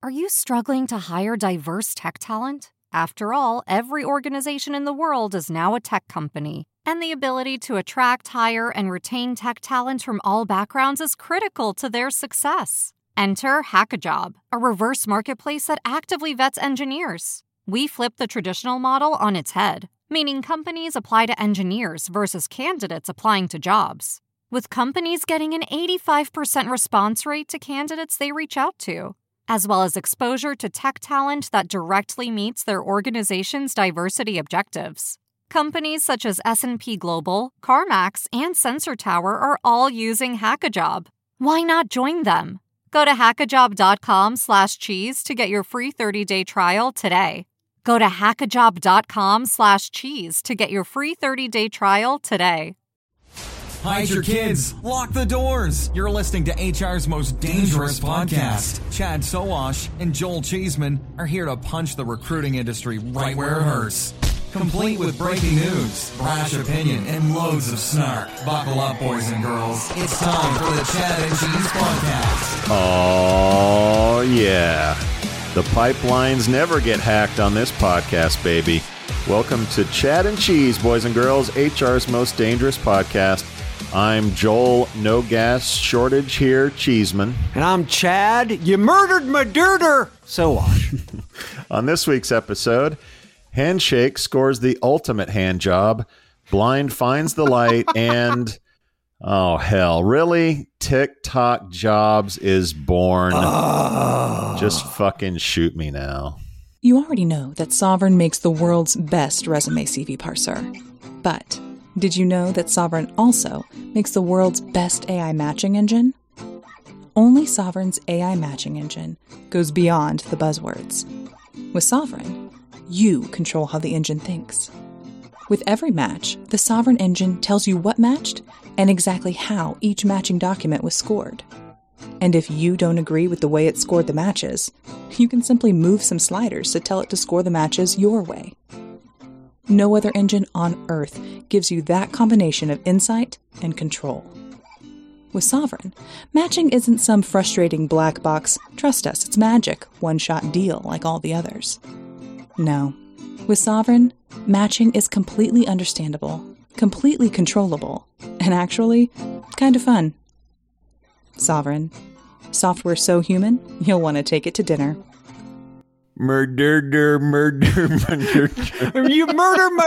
Are you struggling to hire diverse tech talent? After all, every organization in the world is now a tech company, and the ability to attract, hire, and retain tech talent from all backgrounds is critical to their success. Enter HackaJob, a reverse marketplace that actively vets engineers. We flip the traditional model on its head, meaning companies apply to engineers versus candidates applying to jobs, with companies getting an 85% response rate to candidates they reach out to, as well as exposure to tech talent that directly meets their organization's diversity objectives. Companies such as S&P Global, CarMax, and Sensor Tower are all using HackaJob. Why not join them? Go to hackajob.com/cheese to get your free 30-day trial today. Go to hackajob.com/cheese to get your free 30-day trial today. Hide your kids. Lock the doors. You're listening to HR's most dangerous podcast. Chad Sowash and Joel Cheeseman are here to punch the recruiting industry right where it hurts. Complete with breaking news, brash opinion, and loads of snark. Buckle up, boys and girls. It's time for the Chad and Cheese Podcast. Oh, yeah. The pipelines never get hacked on this podcast, baby. Welcome to Chad and Cheese, boys and girls, HR's most dangerous podcast. I'm Joel, no gas shortage here, Cheeseman. And I'm Chad, you murdered my dirter, Sowash. On this week's episode, Handshake scores the ultimate hand job, Blind finds the light, and, oh hell, really? TikTok Jobs is born. Just fucking shoot me now. You already know that Sovereign makes the world's best resume CV parser. But did you know that Sovereign also makes the world's best AI matching engine? Only Sovereign's AI matching engine goes beyond the buzzwords. With Sovereign, you control how the engine thinks. With every match, the Sovereign engine tells you what matched and exactly how each matching document was scored. And if you don't agree with the way it scored the matches, you can simply move some sliders to tell it to score the matches your way. No other engine on Earth gives you that combination of insight and control. With Sovereign, matching isn't some frustrating black box, trust us, it's magic, one-shot deal like all the others. No. With Sovereign, matching is completely understandable, completely controllable, and actually, kind of fun. Sovereign. Software so human, you'll want to take it to dinner. Murder. You murder my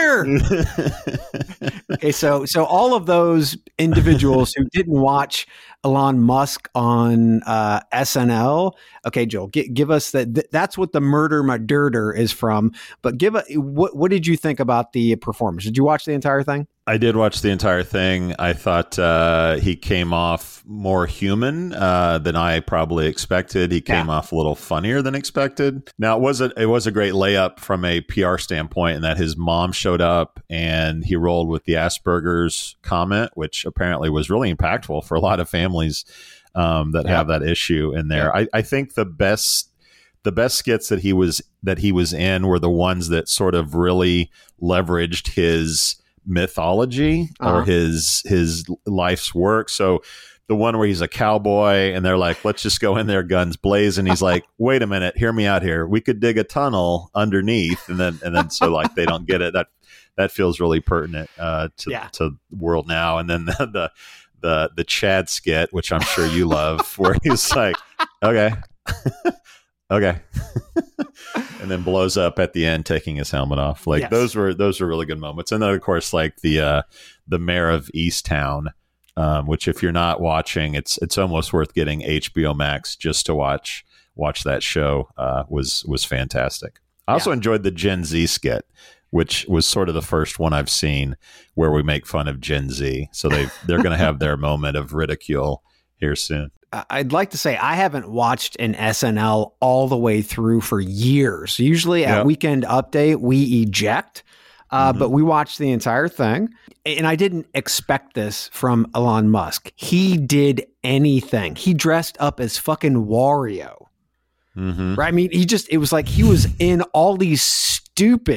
dirter! Okay, so all of those individuals who didn't watch Elon Musk on SNL, okay, Joel, give us that's what the murder my dirter is from. But what did you think about the performance? Did you watch the entire thing? I did watch the entire thing. I thought he came off more human than I probably expected. He came off a little funnier than expected. Now, it was a great layup from a PR standpoint in that his mom showed up and he rolled with the Asperger's comment, which apparently was really impactful for a lot of families that have that issue in there. Yeah. I think the best skits that he was in were the ones that sort of really leveraged his mythology or his life's work. So the one where he's a cowboy and they're like, let's just go in there guns blazing. He's like, wait a minute, hear me out here. We could dig a tunnel underneath. And then so like they don't get it. That feels really pertinent to the world now. And then the Chad skit, which I'm sure you love, where he's like, okay. Okay. And then blows up at the end, taking his helmet off. Like those were really good moments. And then of course, like the mayor of Easttown, which if you're not watching, it's almost worth getting HBO Max just to watch that show. Was fantastic. I also enjoyed the Gen Z skit, which was sort of the first one I've seen where we make fun of Gen Z. So they're going to have their moment of ridicule here soon. I'd like to say I haven't watched an SNL all the way through for years. Usually at Weekend Update, we eject, but we watched the entire thing. And I didn't expect this from Elon Musk. He did anything. He dressed up as fucking Wario. Right? I mean, it was like he was in all these stupid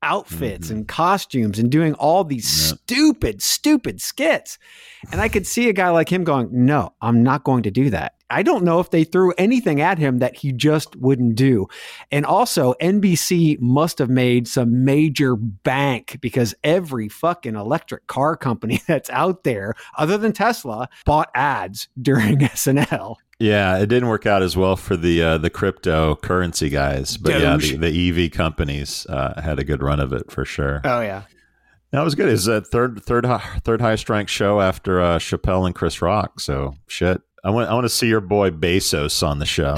outfits and costumes and doing all these stupid skits. And I could see a guy like him going, no, I'm not going to do that. I don't know if they threw anything at him that he just wouldn't do. And also, NBC must have made some major bank because every fucking electric car company that's out there, other than Tesla, bought ads during SNL. Yeah, it didn't work out as well for the cryptocurrency guys, but Doge. the EV companies had a good run of it for sure. Oh yeah, that was good. It's a third highest ranked show after Chappelle and Chris Rock. So shit, I want to see your boy Bezos on the show.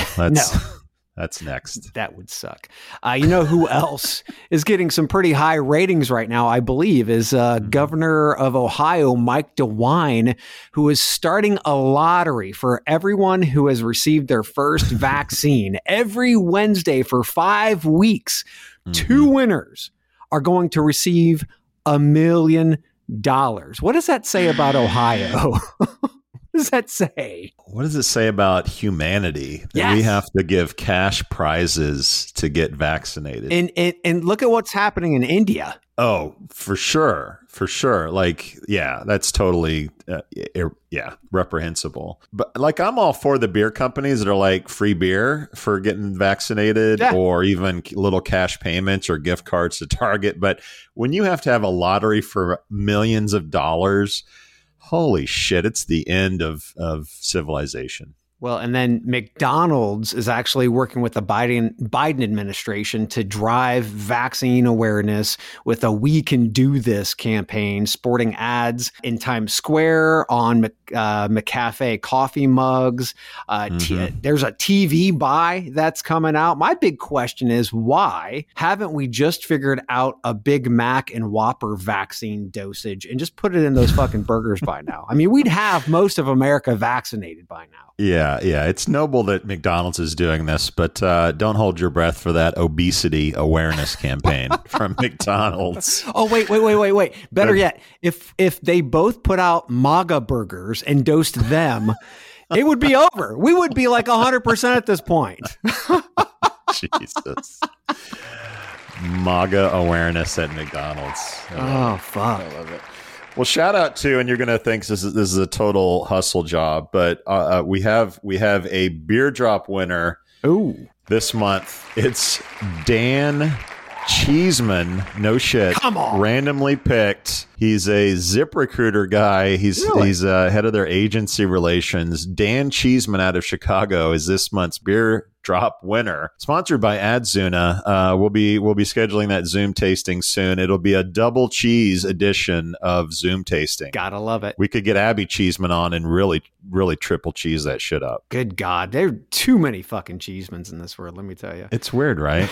That's next. That would suck. You know who else is getting some pretty high ratings right now, I believe, is Governor of Ohio, Mike DeWine, who is starting a lottery for everyone who has received their first vaccine. Every Wednesday for 5 weeks, 2 winners are going to receive $1 million. What does that say about Ohio? What does that say? What does it say about humanity that Yes. we have to give cash prizes to get vaccinated? And look at what's happening in India. Oh, for sure. Like, yeah, that's totally, reprehensible. But like, I'm all for the beer companies that are like free beer for getting vaccinated or even little cash payments or gift cards to Target. But when you have to have a lottery for millions of dollars, holy shit, it's the end of civilization. Well, and then McDonald's is actually working with the Biden administration to drive vaccine awareness with a We Can Do This campaign, sporting ads in Times Square on McCafe coffee mugs. There's a TV buy that's coming out. My big question is, why haven't we just figured out a Big Mac and Whopper vaccine dosage and just put it in those fucking burgers by now? I mean, we'd have most of America vaccinated by now. Yeah. It's noble that McDonald's is doing this, but don't hold your breath for that obesity awareness campaign from McDonald's. Oh, wait. Better yet, if they both put out MAGA burgers and dosed them, it would be over. We would be like 100% at this point. Jesus. MAGA awareness at McDonald's. Oh, fuck. I love it. Well, shout out to, and you're going to think this is a total hustle job, but we have a beer drop winner this month. It's Dan Cheeseman. No shit. Come on. Randomly picked. He's a ZipRecruiter guy. He's head of their agency relations. Dan Cheeseman out of Chicago is this month's beer drop winner, sponsored by Adzuna. We'll be scheduling that Zoom tasting soon. It'll be a double cheese edition of Zoom tasting. Gotta love it. We could get Abby Cheeseman on and really triple cheese that shit up. Good God, there are too many fucking Cheesemans in this world. Let me tell you. It's weird, right?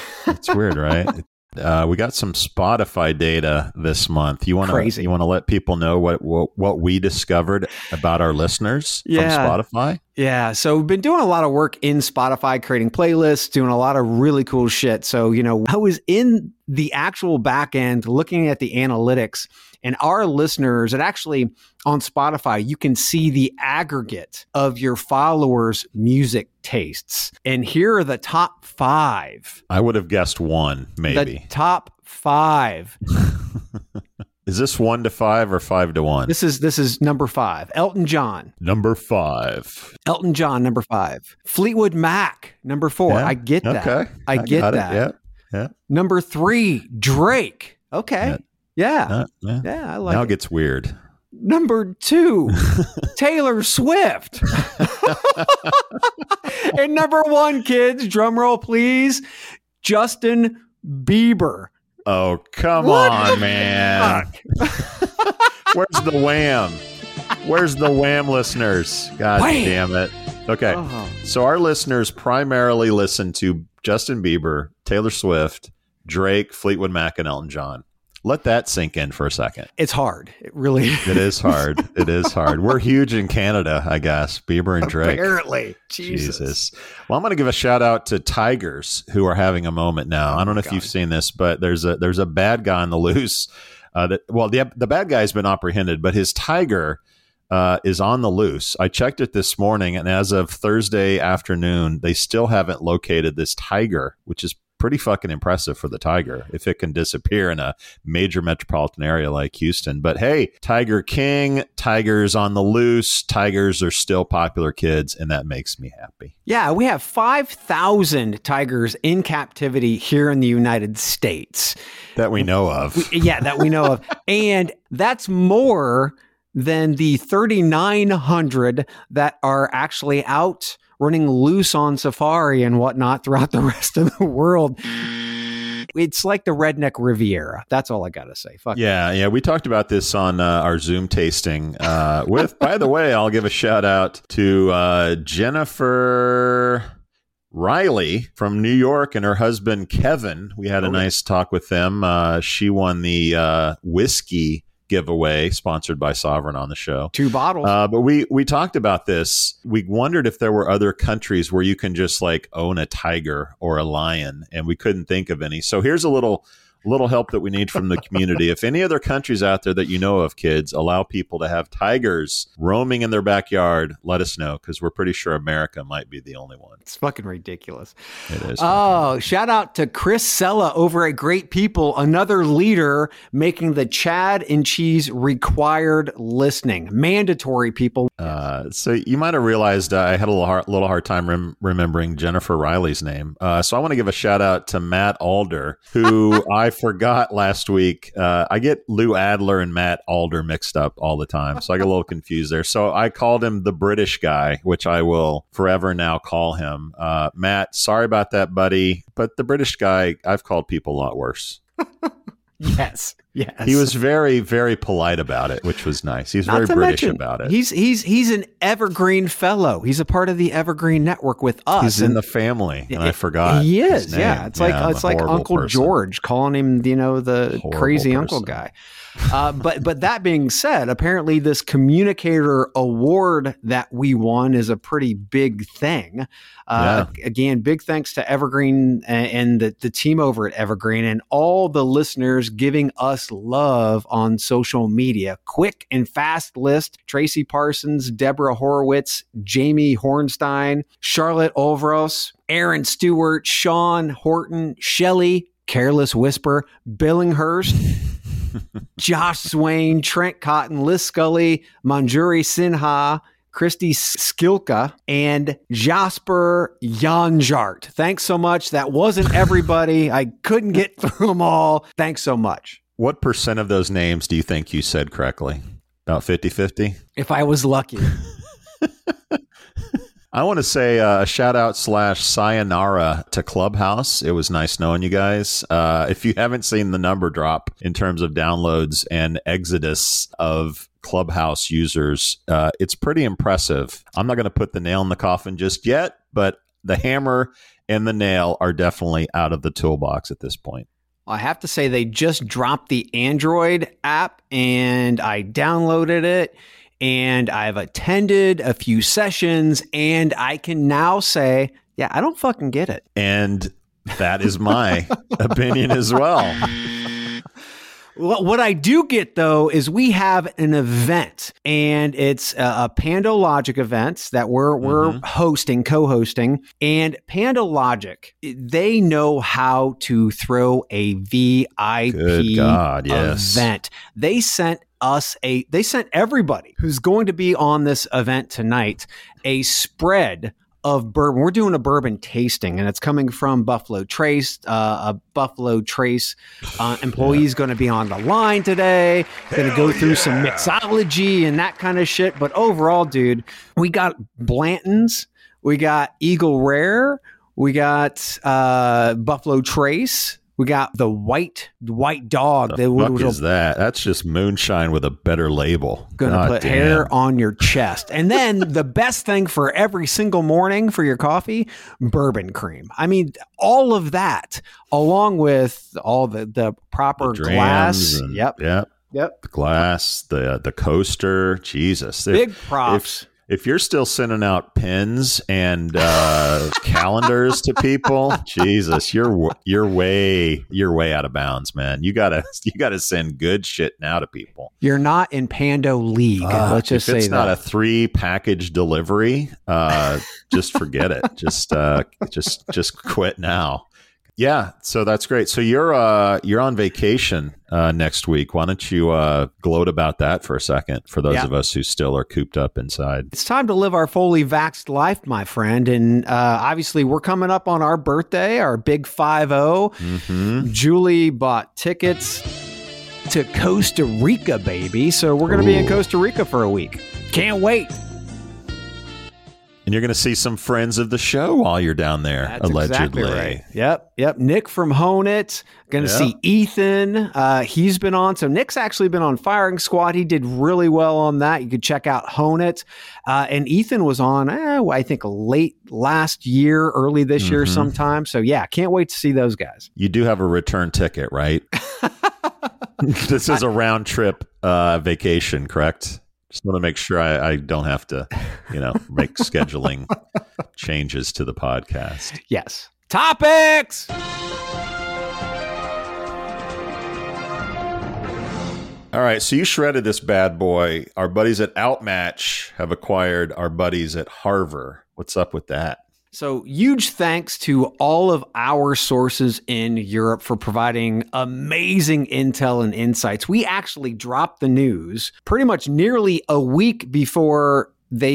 We got some Spotify data this month. You want to let people know what we discovered about our listeners from Spotify? Yeah. So we've been doing a lot of work in Spotify, creating playlists, doing a lot of really cool shit. So, I was in the actual back end looking at the analytics, and our listeners, it actually on Spotify, you can see the aggregate of your followers' music tastes. And here are the top 5. I would have guessed 1, maybe. The top 5. Is this 1 to 5 or 5 to 1? This is number 5. Elton John. Number 5. Elton John, number 5. Fleetwood Mac, number 4. Yeah. I get that. Okay. I get that. Yeah. Number 3, Drake. Okay. Yeah. I like now it. It gets weird. Number 2, Taylor Swift. And number 1, kids, drum roll please, Justin Bieber. Oh, come on, man. Where's the Wham? Where's the Wham listeners? God damn it. Okay. So our listeners primarily listen to Justin Bieber, Taylor Swift, Drake, Fleetwood Mac, and Elton John. Let that sink in for a second. It's hard. It really is. It is hard. It is hard. We're huge in Canada, I guess. Bieber and Drake. Apparently. Jesus. Well, I'm going to give a shout out to Tigers, who are having a moment now. I don't know if you've seen this, but there's a bad guy on the loose. The bad guy has been apprehended, but his tiger is on the loose. I checked it this morning, and as of Thursday afternoon, they still haven't located this tiger, which is pretty fucking impressive for the tiger if it can disappear in a major metropolitan area like Houston. But hey, Tiger King, tigers on the loose, tigers are still popular, kids, and that makes me happy. Yeah, we have 5,000 tigers in captivity here in the United States. That we know of. That we know of. And that's more than the 3,900 that are actually out running loose on safari and whatnot throughout the rest of the world. It's like the redneck Riviera. That's all I got to say. Fuck yeah. We talked about this on our Zoom tasting with, by the way, I'll give a shout out to Jennifer Riley from New York and her husband, Kevin. We had a nice talk with them. She won the whiskey giveaway sponsored by Sovereign on the show. 2 bottles. But we talked about this. We wondered if there were other countries where you can just like own a tiger or a lion, and we couldn't think of any. So here's a little help that we need from the community. If any other countries out there that you know of, kids, allow people to have tigers roaming in their backyard, let us know, because we're pretty sure America might be the only one. It's fucking ridiculous. It is. Oh, shout out to Chris Sella over at Great People, another leader making the Chad and Cheese required listening. Mandatory, people. So you might have realized I had a little hard time remembering Jennifer Riley's name. So I want to give a shout out to Matt Alder, who I forgot last week. I get Lou Adler and Matt Alder mixed up all the time, so I get a little confused there. So I called him the British guy, which I will forever now call him. Matt, sorry about that, buddy, but the British guy, I've called people a lot worse. Yes. He was very, very polite about it, which was nice. He's very British about it. He's an Evergreen fellow. He's a part of the Evergreen network with us. He's in the family, and I forgot. He is. His name. Yeah, it's like Uncle person. George calling him, the Horrible crazy person. uncle guy. But that being said, apparently this communicator award that we won is a pretty big thing. Again, big thanks to Evergreen and the team over at Evergreen and all the listeners giving us love on social media. Quick and fast list: Tracy Parsons, Deborah Horowitz, Jamie Hornstein, Charlotte Olvros, Aaron Stewart, Sean Horton, Shelley, Careless Whisper, Billinghurst, Josh Swain, Trent Cotton, Liz Scully, Manjuri Sinha, Christy Skilka, and Jasper Janjart. Thanks so much. That wasn't everybody. I couldn't get through them all. Thanks so much. What % of those names do you think you said correctly? About 50-50? If I was lucky. I want to say a shout out / sayonara to Clubhouse. It was nice knowing you guys. If you haven't seen the number drop in terms of downloads and exodus of Clubhouse users, it's pretty impressive. I'm not going to put the nail in the coffin just yet, but the hammer and the nail are definitely out of the toolbox at this point. I have to say they just dropped the Android app and I downloaded it. And I've attended a few sessions, and I can now say, yeah, I don't fucking get it. And that is my opinion as well. What I do get, though, is we have an event, and it's a PandoLogic event that we're hosting, co-hosting. And PandoLogic, they know how to throw a VIP event. They sent everybody who's going to be on this event tonight a spread of bourbon. We're doing a bourbon tasting, and it's coming from Buffalo Trace. A Buffalo Trace employee is going to be on the line today. Going to go through some mixology and that kind of shit. But overall, dude, we got Blanton's, we got Eagle Rare, we got Buffalo Trace. We got the white dog. The fuck is that? That's just moonshine with a better label. Gonna put hair on your chest. And then the best thing for every single morning for your coffee, bourbon cream. I mean, all of that, along with all the proper glass. Yep. The glass, the coaster. Jesus. Big props. If you're still sending out pins and calendars to people, Jesus, you're way out of bounds, man. You gotta send good shit now to people. You're not in Pando League. Let's just say that. If it's not a 3-package delivery, just forget it. Just quit now. Yeah, so that's great. So you're on vacation next week. Why don't you gloat about that for a second for those of us who still are cooped up inside? It's time to live our fully vaxxed life, my friend. And obviously, we're coming up on our birthday, our big 5-0. Mm-hmm. Julie bought tickets to Costa Rica, baby. So we're going to be in Costa Rica for a week. Can't wait. And you're going to see some friends of the show while you're down there, That's allegedly. Exactly right. Yep. Nick from Hone It. Going to see Ethan. He's been on. So Nick's actually been on Firing Squad. He did really well on that. You could check out Hone It. And Ethan was on, I think, late last year, early this year sometime. So yeah, can't wait to see those guys. You do have a return ticket, right? This is a round trip vacation, correct? Just want to make sure I don't have to, make scheduling changes to the podcast. Yes. Topics! All right, so you shredded this bad boy. Our buddies at Outmatch have acquired our buddies at Harvard. What's up with that? So huge thanks to all of our sources in Europe for providing amazing intel and insights. We actually dropped the news pretty much nearly a week before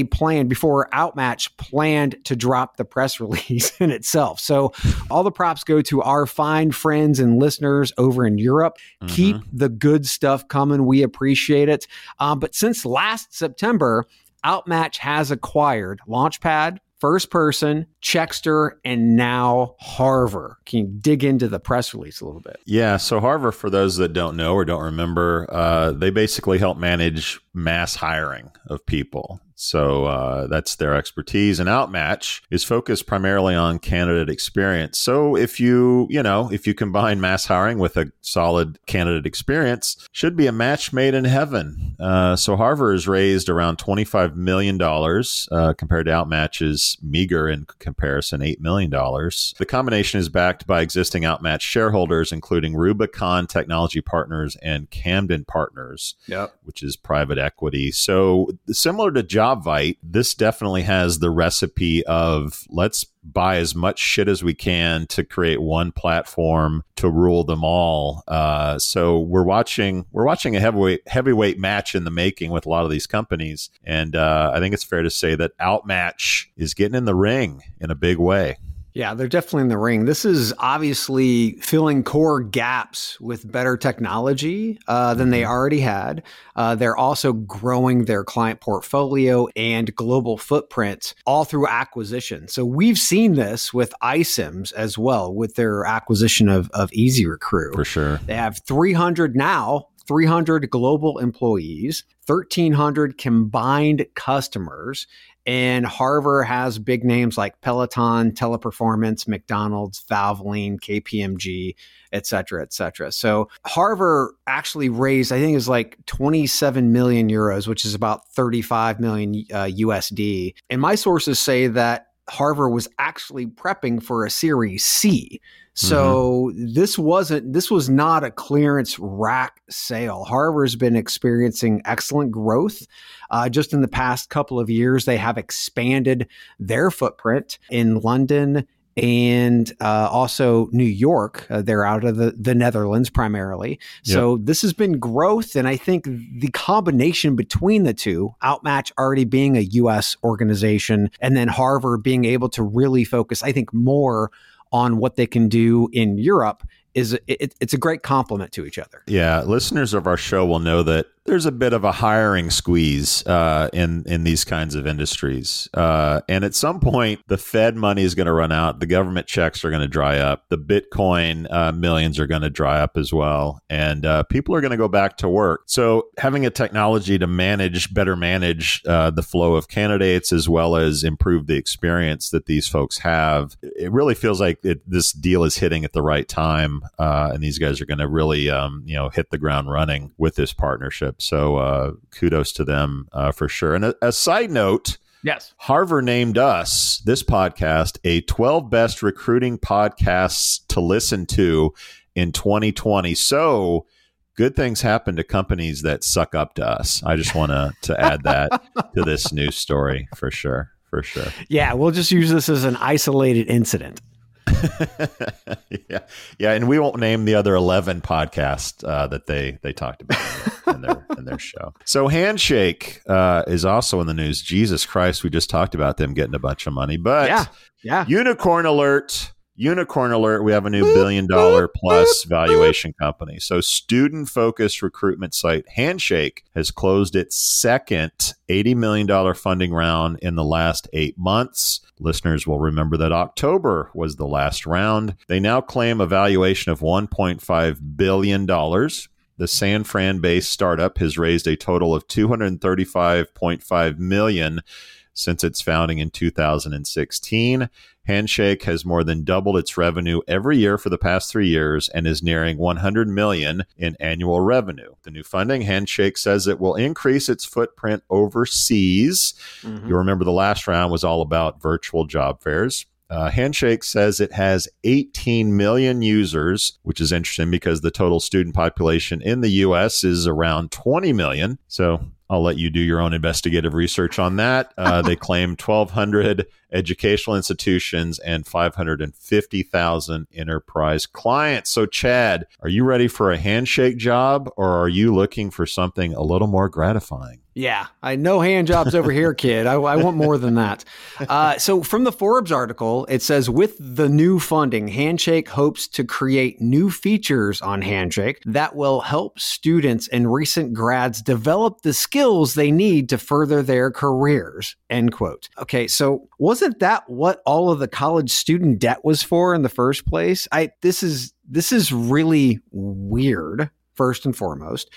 Outmatch planned to drop the press release in itself. So all the props go to our fine friends and listeners over in Europe. Mm-hmm. Keep the good stuff coming. We appreciate it. But since last September, Outmatch has acquired Launchpad, First Person, Checkster, and now Harvard. Can you dig into the press release a little bit? Yeah, so Harvard, for those that don't know or don't remember, they basically help manage mass hiring of people. So that's their expertise. And Outmatch is focused primarily on candidate experience. So if you combine mass hiring with a solid candidate experience, should be a match made in heaven. So Harvard has raised around $25 million compared to Outmatch's meager in comparison, $8 million. The combination is backed by existing Outmatch shareholders, including Rubicon Technology Partners and Camden Partners, which is private equity. So similar to Jobvite, this definitely has the recipe of let's buy as much shit as we can to create one platform to rule them all. So we're watching a heavyweight match in the making with a lot of these companies. And I think it's fair to say that Outmatch is getting in the ring in a big way. Yeah, they're definitely in the ring. This is obviously filling core gaps with better technology than they already had. They're also growing their client portfolio and global footprint all through acquisition. So we've seen this with iCIMS as well with their acquisition of EasyRecruit. For sure. They have 300 global employees, 1,300 combined customers. And Harvard has big names like Peloton, Teleperformance, McDonald's, Valvoline, KPMG, et cetera, et cetera. So Harvard actually raised, I think it was like 27 million euros, which is about 35 million USD. And my sources say that Harvard was actually prepping for a Series C. So this was not a clearance rack sale. Harvard's been experiencing excellent growth. Just in the past couple of years, they have expanded their footprint in London and also New York. They're out of the Netherlands primarily. So this has been growth. And I think the combination between the two, Outmatch already being a U.S. organization and then Harvard being able to really focus, I think, more on what they can do in Europe, it's a great complement to each other. Yeah, listeners of our show will know that there's a bit of a hiring squeeze in these kinds of industries. And at some point, the Fed money is going to run out. The government checks are going to dry up. The Bitcoin millions are going to dry up as well. And people are going to go back to work. So having a technology to better manage the flow of candidates as well as improve the experience that these folks have, it really feels like this deal is hitting at the right time. And these guys are going to really hit the ground running with this partnership. So kudos to them for sure. And a side note, yes, Harvard named us, this podcast, a 12 best recruiting podcasts to listen to in 2020. So good things happen to companies that suck up to us. I just want to add that to this news story for sure. For sure. Yeah, we'll just use this as an isolated incident. Yeah, and we won't name the other 11 podcasts that they talked about in their show. So Handshake is also in the news. Jesus Christ, we just talked about them getting a bunch of money, but Unicorn alert. Unicorn alert, we have a new $1 billion plus valuation company. So student-focused recruitment site Handshake has closed its second $80 million funding round in the last 8 months. Listeners will remember that October was the last round. They now claim a valuation of $1.5 billion. The San Fran-based startup has raised a total of $235.5 million since its founding in 2016. Handshake has more than doubled its revenue every year for the past 3 years and is nearing $100 million in annual revenue. The new funding, Handshake says it will increase its footprint overseas. You'll remember the last round was all about virtual job fairs. Handshake says it has 18 million users, which is interesting because the total student population in the U.S. is around 20 million. So I'll let you do your own investigative research on that. They claim 1,200 educational institutions and 550,000 enterprise clients. So, Chad, are you ready for a Handshake job, or are you looking for something a little more gratifying? Yeah, I know hand jobs over here, kid. I want more than that. So from the Forbes article, it says, with the new funding, Handshake hopes to create new features on Handshake that will help students and recent grads develop the skills they need to further their careers, end quote. Okay, so wasn't that what all of the college student debt was for in the first place? This is really weird. First and foremost,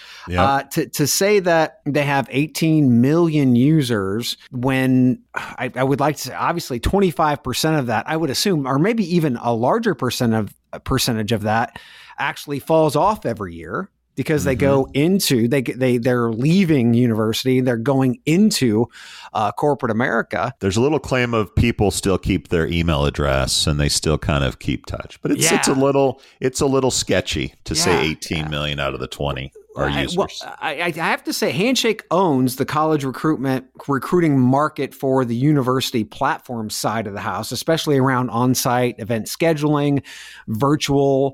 to say that they have 18 million users when I would like to say, obviously 25% of that, I would assume, or maybe even a larger percentage of that actually falls off every year because they go into, they're leaving university, they're going into corporate America. There's a little claim of people still keep their email address and they still kind of keep touch, but it's a little sketchy to say 18 million out of the 20 are users. Well, I have to say, Handshake owns the college recruiting market for the university platform side of the house, especially around on-site event scheduling, virtual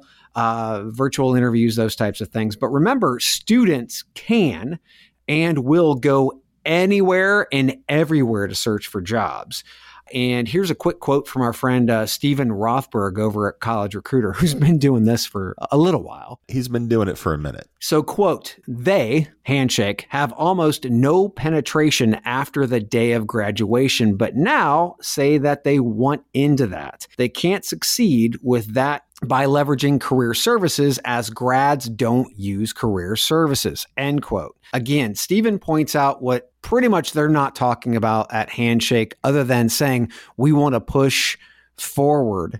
interviews, those types of things. But remember, students can and will go anywhere and everywhere to search for jobs. And here's a quick quote from our friend Stephen Rothberg over at College Recruiter, who's been doing this for a little while. He's been doing it for a minute. So, quote, they, Handshake, have almost no penetration after the day of graduation, but now say that they want into that. They can't succeed with that by leveraging career services as grads don't use career services, end quote. Again, Stephen points out what pretty much they're not talking about at Handshake other than saying we want to push forward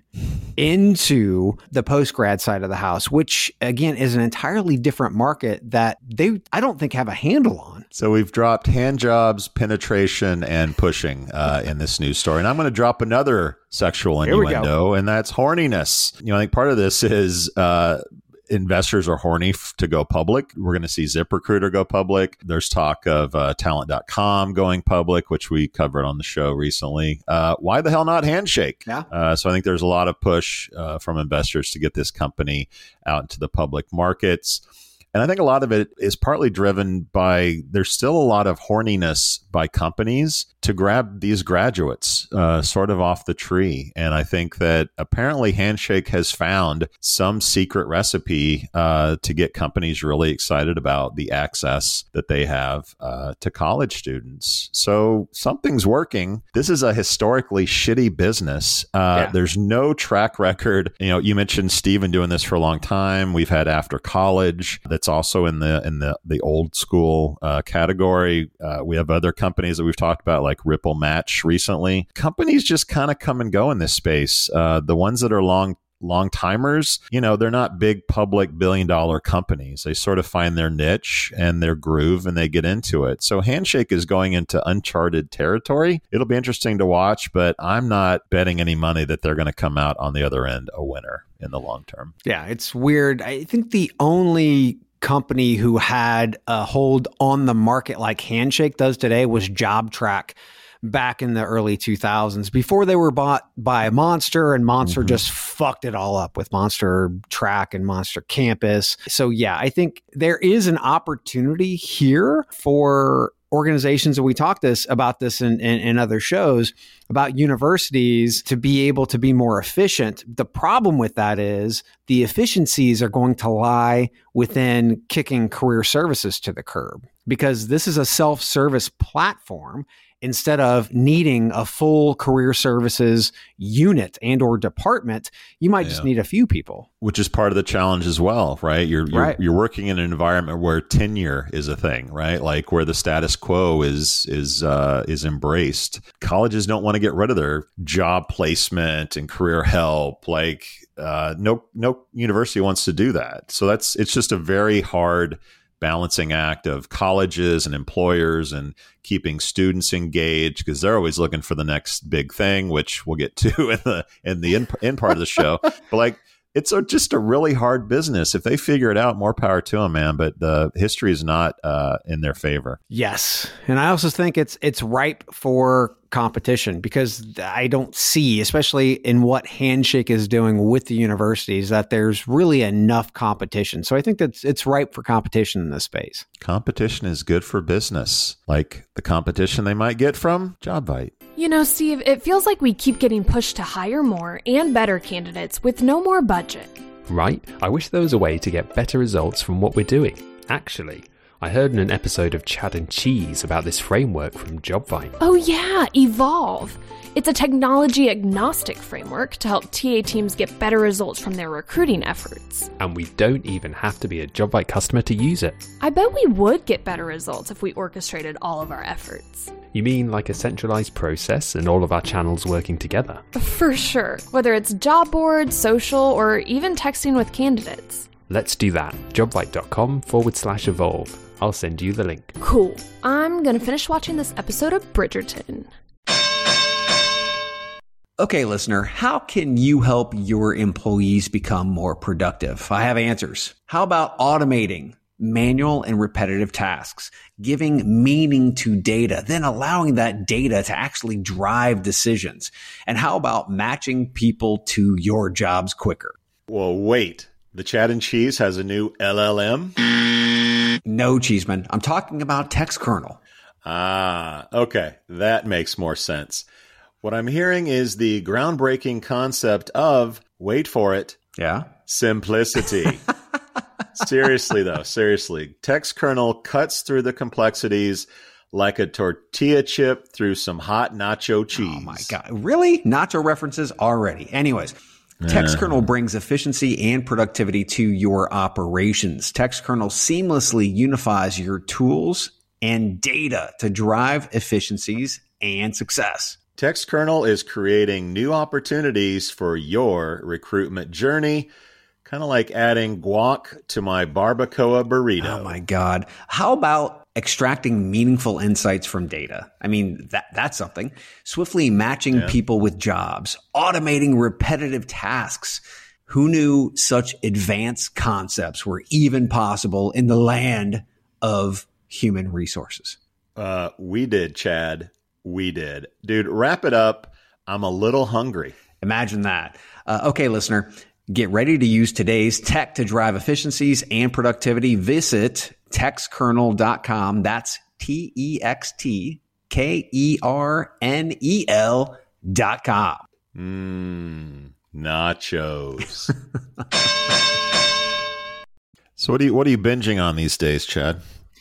into the post-grad side of the house, which again is an entirely different market that I don't think have a handle on. So we've dropped hand jobs, penetration, and pushing in this news story. And I'm going to drop another sexual innuendo, and that's horniness. I think part of this is investors are horny to go public. We're going to see ZipRecruiter go public. There's talk of Talent.com going public, which we covered on the show recently. Why the hell not Handshake? Yeah. So I think there's a lot of push from investors to get this company out into the public markets. And I think a lot of it is partly driven by there's still a lot of horniness by companies to grab these graduates sort of off the tree. And I think that apparently Handshake has found some secret recipe to get companies really excited about the access that they have to college students. So something's working. This is a historically shitty business. There's no track record. You mentioned Steven doing this for a long time. We've had After College that's also in the old school category. We have other companies that we've talked about like Ripple Match recently. Companies just kind of come and go in this space. The ones that are long timers, they're not big public billion-dollar companies. They sort of find their niche and their groove and they get into it. So Handshake is going into uncharted territory. It'll be interesting to watch, but I'm not betting any money that they're going to come out on the other end a winner in the long term. Yeah, it's weird. I think the only company who had a hold on the market like Handshake does today was JobTrack back in the early 2000s before they were bought by Monster, and Monster just fucked it all up with Monster Track and Monster Campus. So yeah, I think there is an opportunity here for organizations, and we talked about this in other shows, about universities to be able to be more efficient. The problem with that is the efficiencies are going to lie within kicking career services to the curb, because this is a self-service platform instead of needing a full career services unit and or department. You might just need a few people, which is part of the challenge as well, right? You're working in an environment where tenure is a thing, right? Like where the status quo is embraced. Colleges don't want to get rid of their job placement and career help. Like no university wants to do that. So it's just a very hard balancing act of colleges and employers and keeping students engaged, because they're always looking for the next big thing, which we'll get to in the end part of the show. But like, it's just a really hard business. If they figure it out, more power to them, man. But the history is not in their favor. Yes. And I also think it's ripe for competition, because I don't see, especially in what Handshake is doing with the universities, that there's really enough competition. So I think that it's ripe for competition in this space. Competition is good for business, like the competition they might get from JobVite. You know, Steve, it feels like we keep getting pushed to hire more and better candidates with no more budget. Right? I wish there was a way to get better results from what we're doing. Actually, I heard in an episode of Chad and Cheese about this framework from JobVite. Oh yeah, Evolve. It's a technology-agnostic framework to help TA teams get better results from their recruiting efforts. And we don't even have to be a JobVite customer to use it. I bet we would get better results if we orchestrated all of our efforts. You mean like a centralized process and all of our channels working together? For sure. Whether it's job boards, social, or even texting with candidates. Let's do that. JobVite.com/evolve. I'll send you the link. Cool. I'm gonna finish watching this episode of Bridgerton. Okay, listener, how can you help your employees become more productive? I have answers. How about automating manual and repetitive tasks, giving meaning to data, then allowing that data to actually drive decisions? And how about matching people to your jobs quicker? Well, wait. The Chad and Cheese has a new LLM? No, Cheeseman. I'm talking about TextKernel. Ah, okay. That makes more sense. What I'm hearing is the groundbreaking concept of, wait for it, simplicity. Seriously, though, TextKernel cuts through the complexities like a tortilla chip through some hot nacho cheese. Oh, my God. Really? Nacho references already. Anyways, TextKernel brings efficiency and productivity to your operations. TextKernel seamlessly unifies your tools and data to drive efficiencies and success. TextKernel is creating new opportunities for your recruitment journey, kind of like adding guac to my barbacoa burrito. Oh my God. How about extracting meaningful insights from data? I mean, that's something. Swiftly matching people with jobs, automating repetitive tasks. Who knew such advanced concepts were even possible in the land of human resources? We did, Chad. We did. Dude, wrap it up. I'm a little hungry. Imagine that. Okay, listener, get ready to use today's tech to drive efficiencies and productivity. Visit textkernel.com. That's TextKernel.com. Nachos. So what are you binging on these days, Chad?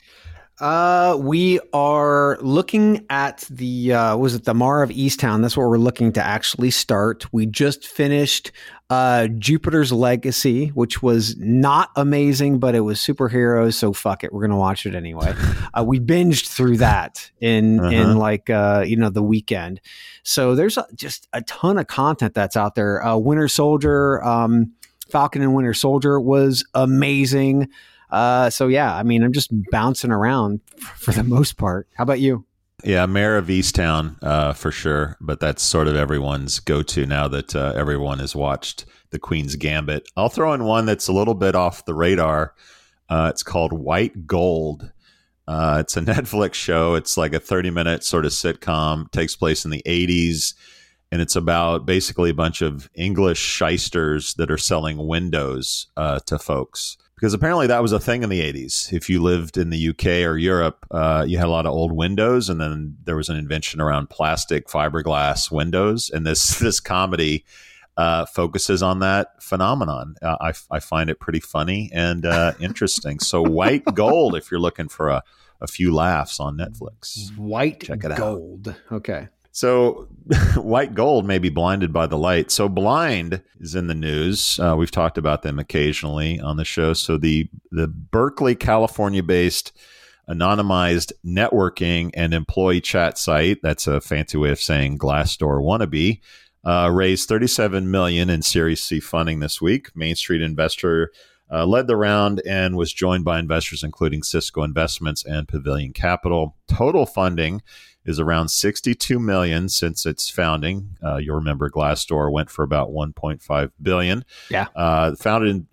We are looking at the Mare of Easttown. That's what we're looking to actually start. We just finished Jupiter's Legacy, which was not amazing, but it was superheroes, so fuck it, we're gonna watch it anyway. We binged through that in the weekend. So there's just a ton of content that's out there. Winter Soldier, Falcon and Winter Soldier was amazing. So yeah, I mean, I'm just bouncing around for the most part. How about you? Yeah, Mare of Easttown, for sure. But that's sort of everyone's go-to now that everyone has watched The Queen's Gambit. I'll throw in one that's a little bit off the radar. It's called White Gold. It's a Netflix show. It's like a 30-minute sort of sitcom, takes place in the 80s. And it's about basically a bunch of English shysters that are selling windows to folks. Because apparently that was a thing in the 80s. If you lived in the UK or Europe, you had a lot of old windows. And then there was an invention around plastic fiberglass windows. And this comedy focuses on that phenomenon. I find it pretty funny and interesting. So White Gold, if you're looking for a few laughs on Netflix. Check it Gold. Out. Okay. So White Gold may be blinded by the light. So Blind is in the news. We've talked about them occasionally on the show. So the Berkeley, California-based anonymized networking and employee chat site, that's a fancy way of saying Glassdoor wannabe, raised $37 million in Series C funding this week. Main Street Investor led the round and was joined by investors including Cisco Investments and Pavilion Capital. Total funding is around $62 million since its founding. You'll remember Glassdoor went for about $1.5 billion. Yeah. Founded in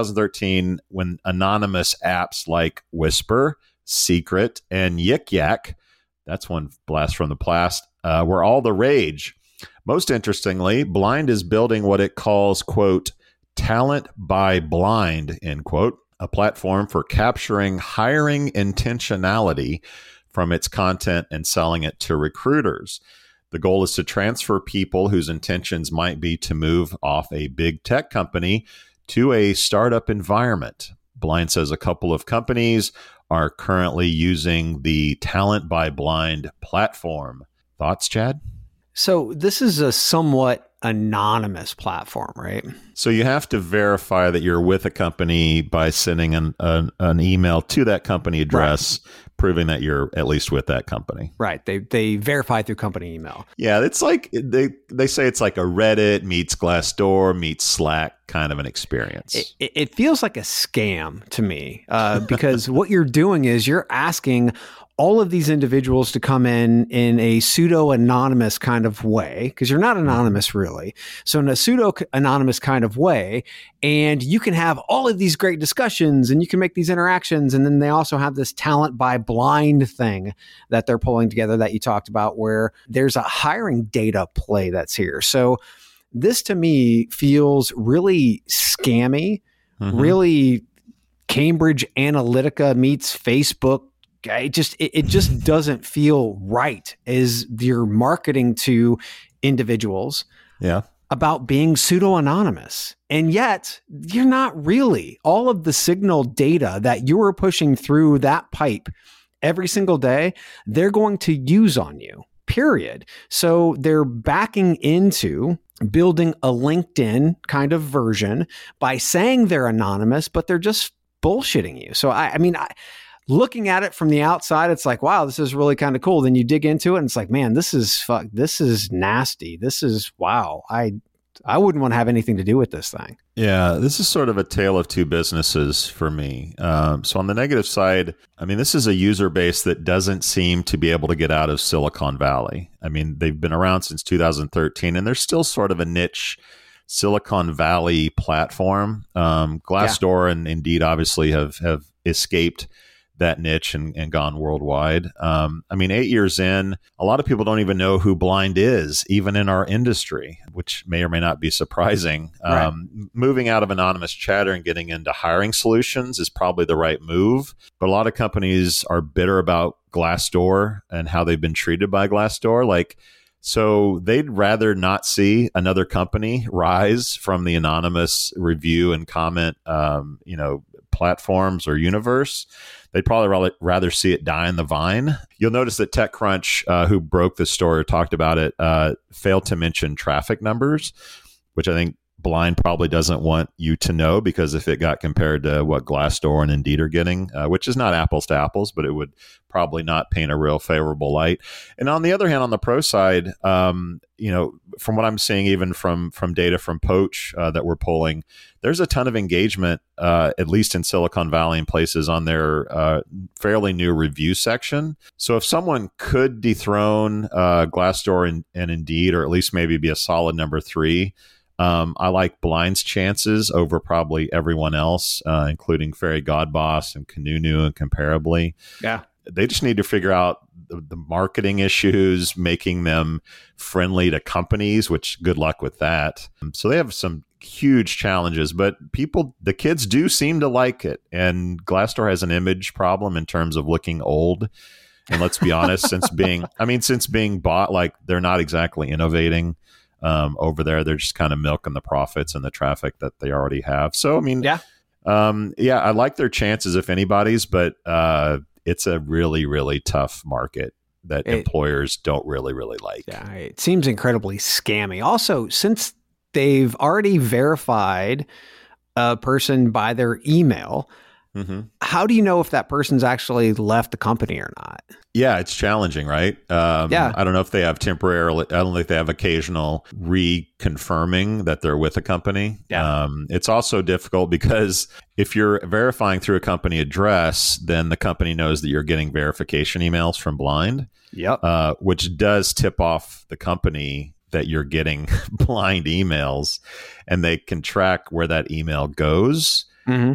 2013 when anonymous apps like Whisper, Secret, and Yik Yak, that's one blast from the past, were all the rage. Most interestingly, Blind is building what it calls, quote, talent by blind, end quote, a platform for capturing hiring intentionality from its content and selling it to recruiters. The goal is to transfer people whose intentions might be to move off a big tech company to a startup environment. Blind says a couple of companies are currently using the Talent by Blind platform. Thoughts, Chad? So this is a somewhat anonymous platform, right? So you have to verify that you're with a company by sending an email to that company address, right, proving that you're at least with that company. Right. They verify through company email. Yeah, it's like they say it's like a Reddit meets Glassdoor meets Slack kind of an experience. It feels like a scam to me because what you're doing is you're asking all of these individuals to come in a pseudo-anonymous kind of way, because you're not anonymous really. So in a pseudo-anonymous kind of way, and you can have all of these great discussions and you can make these interactions. And then they also have this talent by blind thing that they're pulling together that you talked about, where there's a hiring data play that's here. So this to me feels really scammy, really Cambridge Analytica meets Facebook. It just doesn't feel right as you're marketing to individuals about being pseudo-anonymous. And yet you're not really. All of the signal data that you are pushing through that pipe every single day, they're going to use on you, period. So they're backing into building a LinkedIn kind of version by saying they're anonymous, but they're just bullshitting you. So I mean, looking at it from the outside, it's like, wow, this is really kind of cool. Then you dig into it and it's like, man, this is nasty. This is, wow. I wouldn't want to have anything to do with this thing. Yeah, this is sort of a tale of two businesses for me. So on the negative side, I mean, this is a user base that doesn't seem to be able to get out of Silicon Valley. I mean, they've been around since 2013 and they're still sort of a niche Silicon Valley platform. Glassdoor and Indeed obviously have escaped that niche and gone worldwide. I mean, 8 years in, a lot of people don't even know who Blind is, even in our industry, which may or may not be surprising. Right. Moving out of anonymous chatter and getting into hiring solutions is probably the right move. But a lot of companies are bitter about Glassdoor and how they've been treated by Glassdoor. So they'd rather not see another company rise from the anonymous review and comment, platforms or universe. They'd probably rather see it die in the vine. You'll notice that TechCrunch, who broke the story, talked about it, failed to mention traffic numbers, which I think Blind probably doesn't want you to know, because if it got compared to what Glassdoor and Indeed are getting, which is not apples to apples, but it would probably not paint a real favorable light. And on the other hand, on the pro side, from what I'm seeing, even from data from Poach that we're pulling, there's a ton of engagement, at least in Silicon Valley and places, on their fairly new review section. So if someone could dethrone Glassdoor and Indeed, or at least maybe be a solid number 3, I like Blind's chances over probably everyone else, including Fairy Godboss and Kununu and Comparably. Yeah. they just need to figure out the marketing issues, making them friendly to companies, which good luck with that. So they have some huge challenges, but the kids do seem to like it. And Glassdoor has an image problem in terms of looking old. And let's be honest, since being bought, like they're not exactly innovating over there. They're just kind of milking the profits and the traffic that they already have. So, I mean, I like their chances if anybody's, but it's a really, really tough market that employers don't really, really like. Yeah, it seems incredibly scammy. Also, since they've already verified a person by their email, how do you know if that person's actually left the company or not? Yeah, it's challenging, right? I don't know if they have temporarily, I don't think they have occasional reconfirming that they're with a company. Yeah. It's also difficult because if you're verifying through a company address, then the company knows that you're getting verification emails from Blind, which does tip off the company that you're getting blind emails, and they can track where that email goes.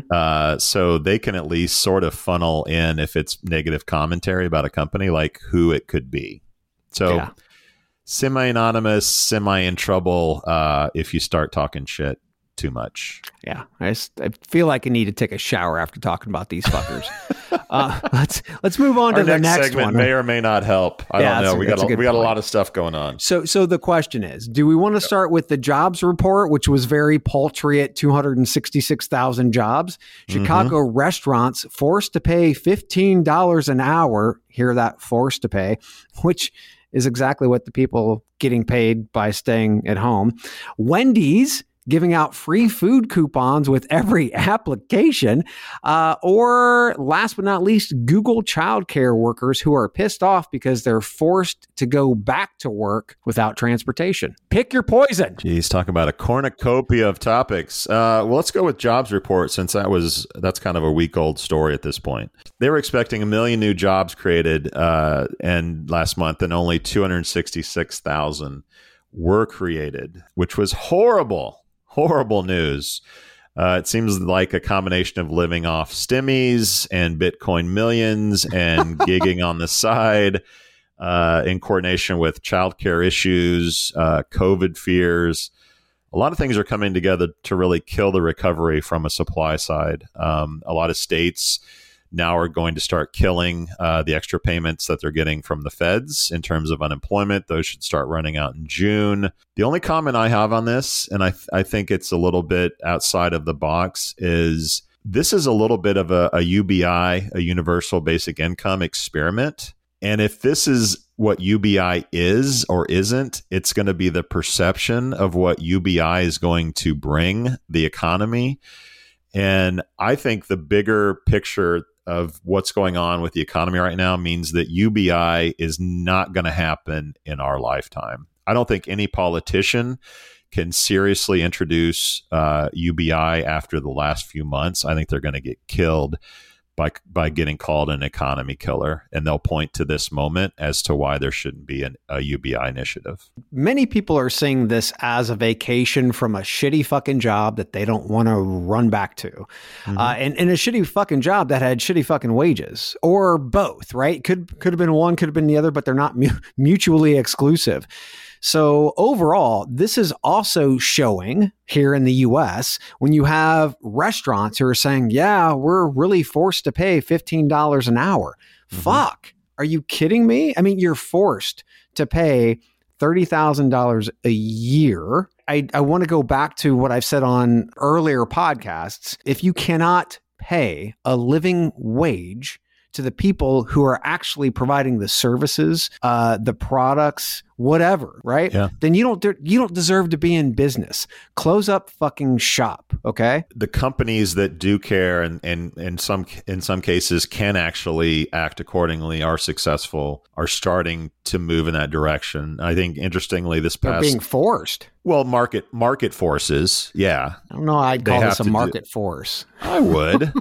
So they can at least sort of funnel in if it's negative commentary about a company, like who it could be. So semi-anonymous, semi-in trouble if you start talking shit too much. Yeah, I feel like I need to take a shower after talking about these fuckers. Let's move on to the next segment. one. May or may not help. I don't know. We got a lot of stuff going on. So the question is, do we want to start with the jobs report, which was very paltry at 266,000 jobs? Chicago restaurants forced to pay $15 an hour. Hear that? Forced to pay, which is exactly what the people getting paid by staying at home. Wendy's giving out free food coupons with every application, or last but not least, Google childcare workers who are pissed off because they're forced to go back to work without transportation. Pick your poison. Geez, talking about a cornucopia of topics. Well, let's go with jobs report, since that's kind of a week-old story at this point. They were expecting 1 million new jobs created and last month, and only 266,000 were created, which was horrible. Horrible news. It seems like a combination of living off stimmies and Bitcoin millions and gigging on the side in coordination with childcare issues, COVID fears. A lot of things are coming together to really kill the recovery from a supply side. A lot of states now are going to start killing the extra payments that they're getting from the feds in terms of unemployment. Those should start running out in June. The only comment I have on this, and I think it's a little bit outside of the box, is this is a little bit of a UBI, a universal basic income experiment. And if this is what UBI is or isn't, it's going to be the perception of what UBI is going to bring the economy. And I think the bigger picture of what's going on with the economy right now means that UBI is not going to happen in our lifetime. I don't think any politician can seriously introduce UBI after the last few months. I think they're going to get killed by getting called an economy killer, and they'll point to this moment as to why there shouldn't be a UBI initiative. Many people are seeing this as a vacation from a shitty fucking job that they don't want to run back to. And a shitty fucking job that had shitty fucking wages, or both, right? Could have been one, could have been the other, but they're not mutually exclusive. So overall, this is also showing here in the US when you have restaurants who are saying, yeah, we're really forced to pay $15 an hour. Fuck. Are you kidding me? I mean, you're forced to pay $30,000 a year. I want to go back to what I've said on earlier podcasts. If you cannot pay a living wage to the people who are actually providing the services, the products, whatever, right? Yeah. Then you don't deserve to be in business. Close up fucking shop, okay? The companies that do care and in some cases can actually act accordingly, are successful, are starting to move in that direction. I think interestingly, they're being forced. Well, market forces, yeah. I don't know. I'd call this a market force. I would.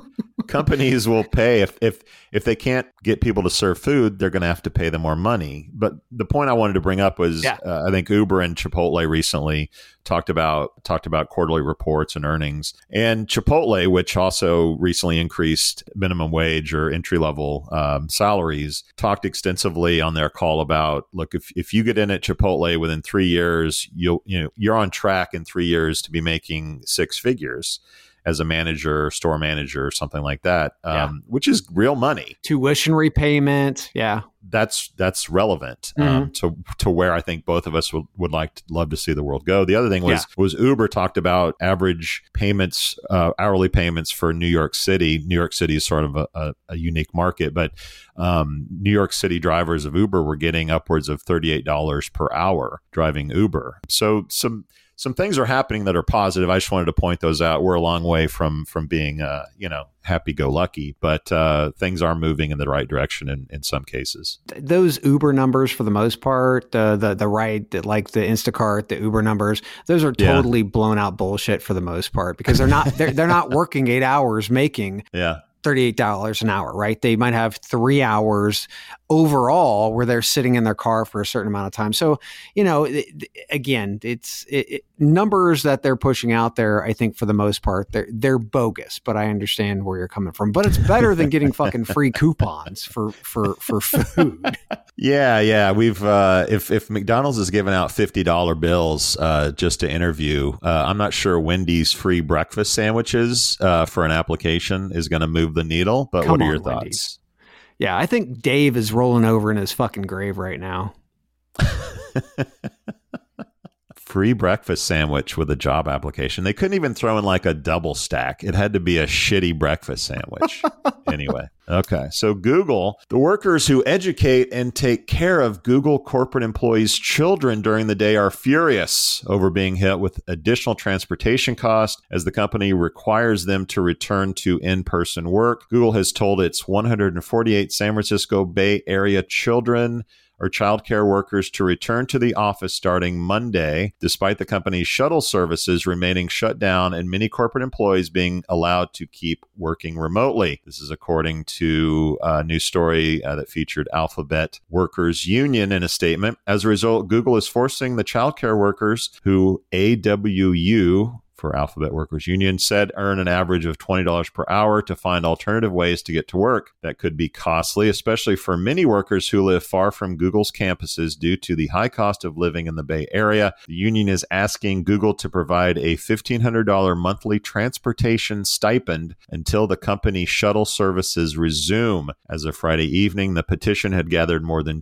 companies will pay if they can't get people to serve food, they're going to have to pay them more money. But the point I wanted to bring up was I think Uber and Chipotle recently talked about quarterly reports and earnings, and Chipotle, which also recently increased minimum wage or entry level salaries, talked extensively on their call about, look, if you get in at Chipotle within 3 years, you're on track in 3 years to be making six figures as a manager, store manager, or something like that, which is real money. Tuition repayment, that's relevant to where I think both of us would love to see the world go. The other thing was Uber talked about average payments, hourly payments for New York City. New York City is sort of a unique market, but New York City drivers of Uber were getting upwards of $38 per hour driving Uber. So some things are happening that are positive. I just wanted to point those out. We're a long way from being, happy-go-lucky, but things are moving in the right direction in some cases. Those Uber numbers, for the most part, the ride, like the Instacart, the Uber numbers, those are totally blown out bullshit for the most part, because they're not working 8 hours making $38 an hour, right? They might have 3 hours overall where they're sitting in their car for a certain amount of time. So, again, it's numbers that they're pushing out there. I think for the most part, they're bogus, but I understand where you're coming from. But it's better than getting fucking free coupons for food. Yeah. We've if McDonald's is giving out $50 bills just to interview, I'm not sure Wendy's free breakfast sandwiches for an application is going to move the needle. But what are your thoughts? Wendy's. Yeah, I think Dave is rolling over in his fucking grave right now. Free breakfast sandwich with a job application. They couldn't even throw in like a double stack. It had to be a shitty breakfast sandwich. Anyway. Okay. So Google, the workers who educate and take care of Google corporate employees' children during the day are furious over being hit with additional transportation costs as the company requires them to return to in-person work. Google has told its 148 San Francisco Bay Area children or childcare workers to return to the office starting Monday, despite the company's shuttle services remaining shut down and many corporate employees being allowed to keep working remotely. This is according to a news story that featured Alphabet Workers Union in a statement. As a result, Google is forcing the childcare workers who AWU, for Alphabet Workers Union, said earn an average of $20 per hour to find alternative ways to get to work. That could be costly, especially for many workers who live far from Google's campuses due to the high cost of living in the Bay Area. The union is asking Google to provide a $1,500 monthly transportation stipend until the company's shuttle services resume. As of Friday evening, the petition had gathered more than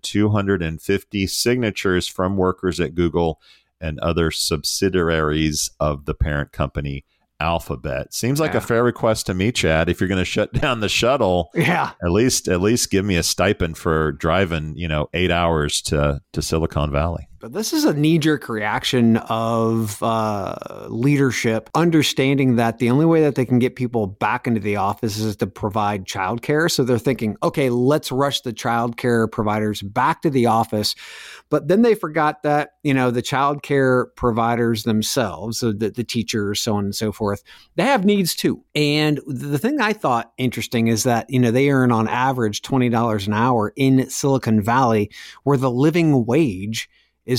250 signatures from workers at Google and other subsidiaries of the parent company, Alphabet. Seems like a fair request to me, Chad. If you're going to shut down the shuttle, at least give me a stipend for driving, 8 hours to Silicon Valley. But this is a knee-jerk reaction of leadership, understanding that the only way that they can get people back into the office is to provide childcare. So they're thinking, okay, let's rush the childcare providers back to the office. But then they forgot that, the childcare providers themselves, so the teachers, so on and so forth, they have needs too. And the thing I thought interesting is that, they earn on average $20 an hour in Silicon Valley, where the living wage is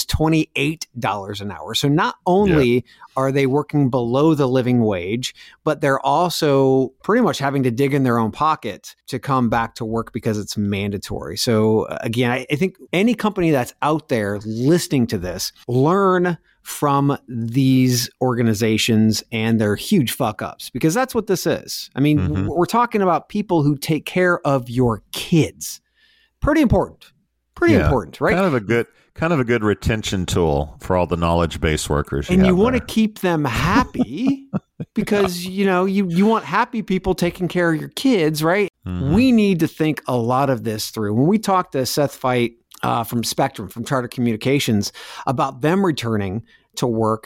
$28 an hour. So not only are they working below the living wage, but they're also pretty much having to dig in their own pocket to come back to work because it's mandatory. So again, I think any company that's out there listening to this, learn from these organizations and their huge fuck ups, because that's what this is. I mean, we're talking about people who take care of your kids. Pretty important. Important, right? Kind of a good retention tool for all the knowledge-based workers. And you want to keep them happy because, you want happy people taking care of your kids, right? Mm-hmm. We need to think a lot of this through. When we talked to Seth Feit from Spectrum, from Charter Communications, about them returning to work,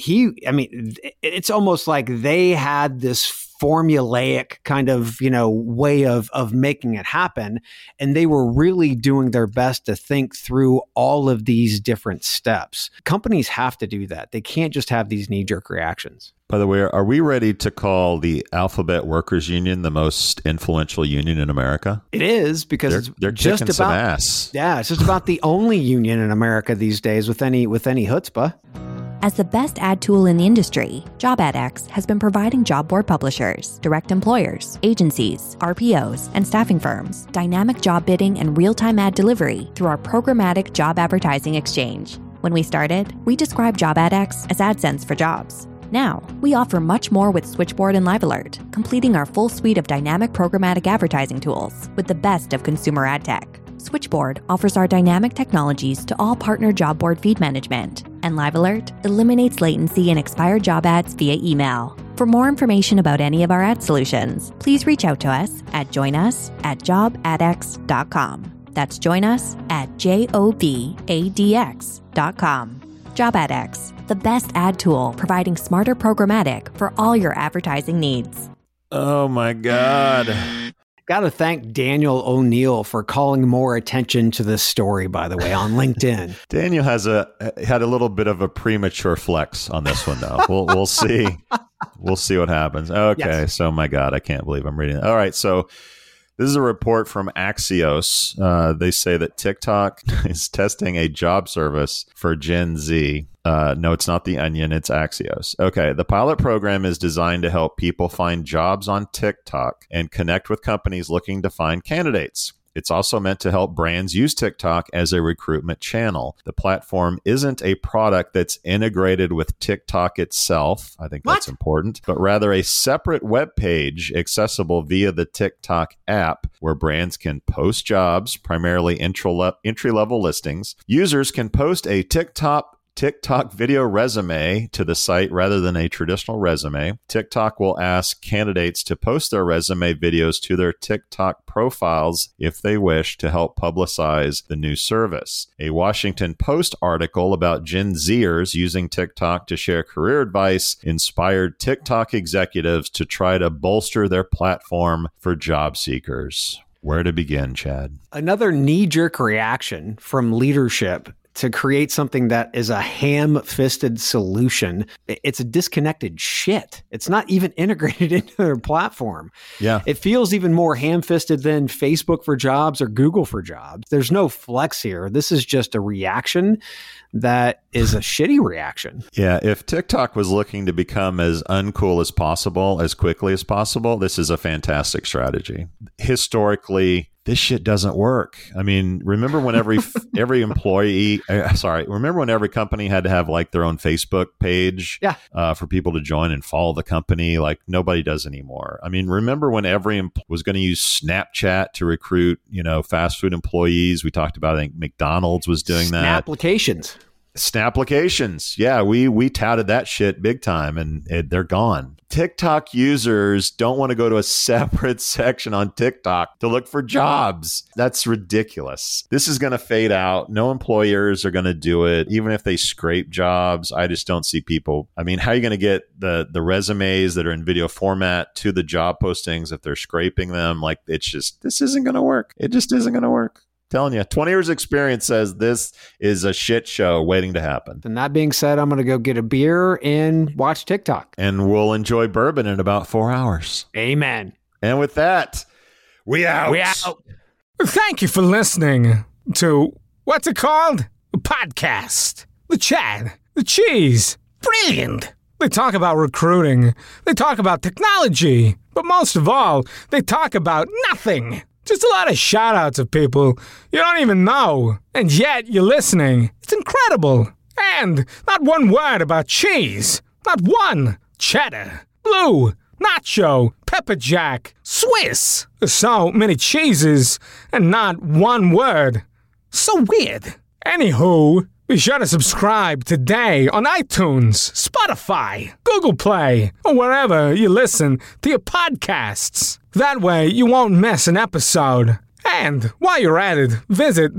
it's almost like they had this formulaic kind of, way of making it happen. And they were really doing their best to think through all of these different steps. Companies have to do that. They can't just have these knee-jerk reactions. By the way, are we ready to call the Alphabet Workers Union the most influential union in America? It is, because they're just kicking about some ass. Yeah, it's just about the only union in America these days with any chutzpah. As the best ad tool in the industry, JobAdX has been providing job board publishers, direct employers, agencies, RPOs, and staffing firms dynamic job bidding and real-time ad delivery through our programmatic job advertising exchange. When we started, we described JobAdX as AdSense for jobs. Now, we offer much more with Switchboard and LiveAlert, completing our full suite of dynamic programmatic advertising tools with the best of consumer ad tech. Switchboard offers our dynamic technologies to all partner job board feed management, and LiveAlert eliminates latency and expired job ads via email. For more information about any of our ad solutions, please reach out to us at joinus@jobadx.com. That's join us at JOBADX.com. JobAdX, the best ad tool providing smarter programmatic for all your advertising needs. Oh my God. Got to thank Daniel O'Neill for calling more attention to this story, by the way, on LinkedIn. Daniel had a little bit of a premature flex on this one, though. We'll see. We'll see what happens. Okay, yes. So my God, I can't believe I'm reading it. All right, so this is a report from Axios. They say that TikTok is testing a job service for Gen Z. No, it's not The Onion. It's Axios. Okay. The pilot program is designed to help people find jobs on TikTok and connect with companies looking to find candidates. It's also meant to help brands use TikTok as a recruitment channel. The platform isn't a product that's integrated with TikTok itself. I think that's important, but rather a separate web page accessible via the TikTok app where brands can post jobs, primarily entry-level listings. Users can post a TikTok video resume to the site rather than a traditional resume. TikTok will ask candidates to post their resume videos to their TikTok profiles if they wish to help publicize the new service. A Washington Post article about Gen Zers using TikTok to share career advice inspired TikTok executives to try to bolster their platform for job seekers. Where to begin, Chad? Another knee-jerk reaction from leadership to create something that is a ham-fisted solution. It's a disconnected shit. It's not even integrated into their platform. Yeah. It feels even more ham-fisted than Facebook for Jobs or Google for Jobs. There's no flex here. This is just a reaction that is a shitty reaction. Yeah. If TikTok was looking to become as uncool as possible, as quickly as possible, this is a fantastic strategy. Historically, this shit doesn't work. I mean, remember when every company had to have like their own Facebook page for people to join and follow the company? Like nobody does anymore. I mean, remember when every was going to use Snapchat to recruit, fast food employees? We talked about, I think McDonald's was doing that. Snapplications. Yeah, we touted that shit big time and they're gone. TikTok users don't want to go to a separate section on TikTok to look for jobs. That's ridiculous. This is going to fade out. No employers are going to do it. Even if they scrape jobs, I just don't see people. I mean, how are you going to get the resumes that are in video format to the job postings if they're scraping them? Like, this isn't going to work. It just isn't going to work. Telling you, 20 years experience says this is a shit show waiting to happen. And that being said, I'm going to go get a beer and watch TikTok. And we'll enjoy bourbon in about 4 hours. Amen. And with that, we out. We out. Thank you for listening to, what's it called? A podcast. The Chad. The Cheese. Brilliant. They talk about recruiting. They talk about technology. But most of all, they talk about nothing. Just a lot of shout-outs of people you don't even know, and yet you're listening. It's incredible. And not one word about cheese. Not one. Cheddar, blue, nacho, pepper jack, Swiss. So many cheeses, and not one word. So weird. Anywho, be sure to subscribe today on iTunes, Spotify, Google Play, or wherever you listen to your podcasts. That way, you won't miss an episode. And while you're at it, visit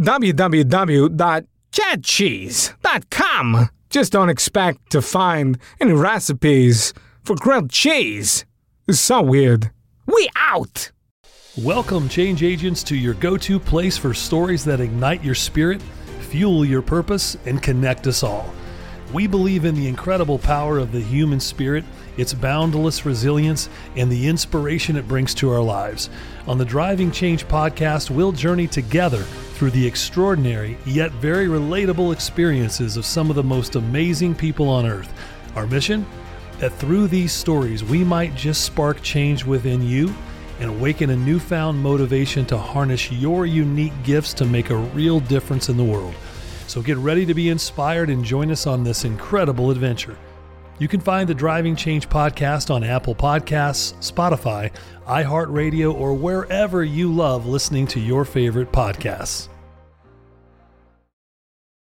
www.chadcheese.com. Just don't expect to find any recipes for grilled cheese. It's so weird. We out! Welcome, change agents, to your go-to place for stories that ignite your spirit, fuel your purpose, and connect us all. We believe in the incredible power of the human spirit, its boundless resilience, and the inspiration it brings to our lives. On the Driving Change podcast, we'll journey together through the extraordinary yet very relatable experiences of some of the most amazing people on earth. Our mission? That through these stories, we might just spark change within you and awaken a newfound motivation to harness your unique gifts to make a real difference in the world. So get ready to be inspired and join us on this incredible adventure. You can find the Driving Change podcast on Apple Podcasts, Spotify, iHeartRadio, or wherever you love listening to your favorite podcasts.